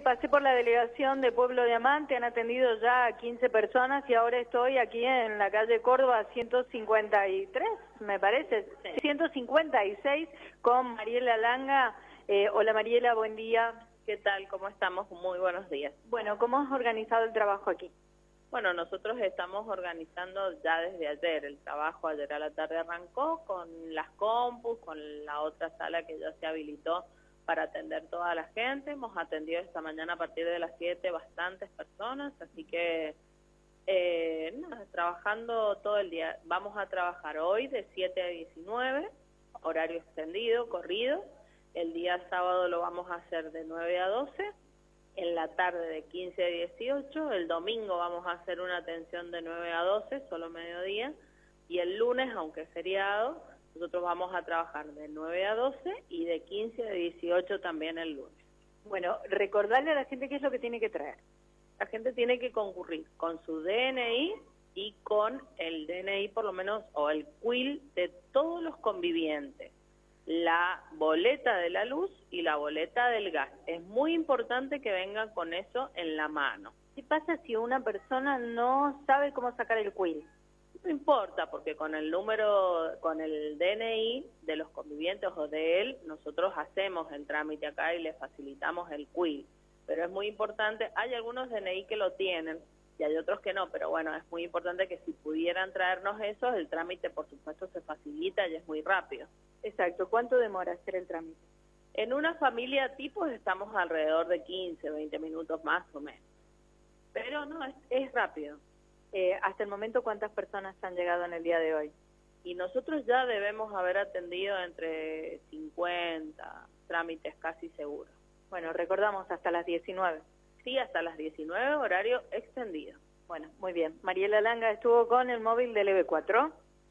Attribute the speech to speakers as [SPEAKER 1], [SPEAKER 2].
[SPEAKER 1] pasé por la delegación de Pueblo Diamante, han atendido ya a 15 personas y ahora estoy aquí en la calle Córdoba 153, me parece, 156 con Mariela Langa. Hola Mariela, buen día.
[SPEAKER 2] ¿Qué tal? ¿Cómo estamos? Muy buenos días.
[SPEAKER 1] Bueno, ¿cómo has organizado el trabajo aquí?
[SPEAKER 2] Bueno, nosotros estamos organizando ya desde ayer. El trabajo ayer a la tarde arrancó con las compus, con la otra sala que ya se habilitó para atender toda la gente. Hemos atendido esta mañana a partir de las 7 bastantes personas, así que nada, trabajando todo el día. Vamos a trabajar hoy de 7 a 19, horario extendido, corrido. El día sábado lo vamos a hacer de 9 a 12. En la tarde de 15 a 18, el domingo vamos a hacer una atención de 9 a 12, solo mediodía, y el lunes, aunque es feriado, nosotros vamos a trabajar de 9 a 12 y de 15 a 18 también el lunes.
[SPEAKER 1] Bueno, recordarle a la gente qué es lo que tiene que traer.
[SPEAKER 2] La gente tiene que concurrir con su DNI y con el DNI por lo menos, o el CUIL de todos los convivientes. La boleta de la luz y la boleta del gas. Es muy importante que vengan con eso en la mano.
[SPEAKER 1] ¿Qué pasa si una persona no sabe cómo sacar el CUIL?
[SPEAKER 2] No importa, porque con el número, con el DNI de los convivientes o de él, nosotros hacemos el trámite acá y le facilitamos el CUIL. Pero es muy importante, hay algunos DNI que lo tienen y hay otros que no, pero bueno, es muy importante que si pudieran traernos esos, el trámite por supuesto se facilita y es muy rápido.
[SPEAKER 1] Exacto. ¿Cuánto demora hacer el trámite?
[SPEAKER 2] En una familia tipo estamos alrededor de 15, 20 minutos más o menos. Pero no, es rápido.
[SPEAKER 1] Hasta el momento, ¿cuántas personas han llegado en el día de hoy?
[SPEAKER 2] Y nosotros ya debemos haber atendido entre 50 trámites casi seguros.
[SPEAKER 1] Bueno, recordamos hasta las 19.
[SPEAKER 2] Sí, hasta las 19, horario extendido.
[SPEAKER 1] Bueno, muy bien. Mariela Langa estuvo con el móvil del EB4.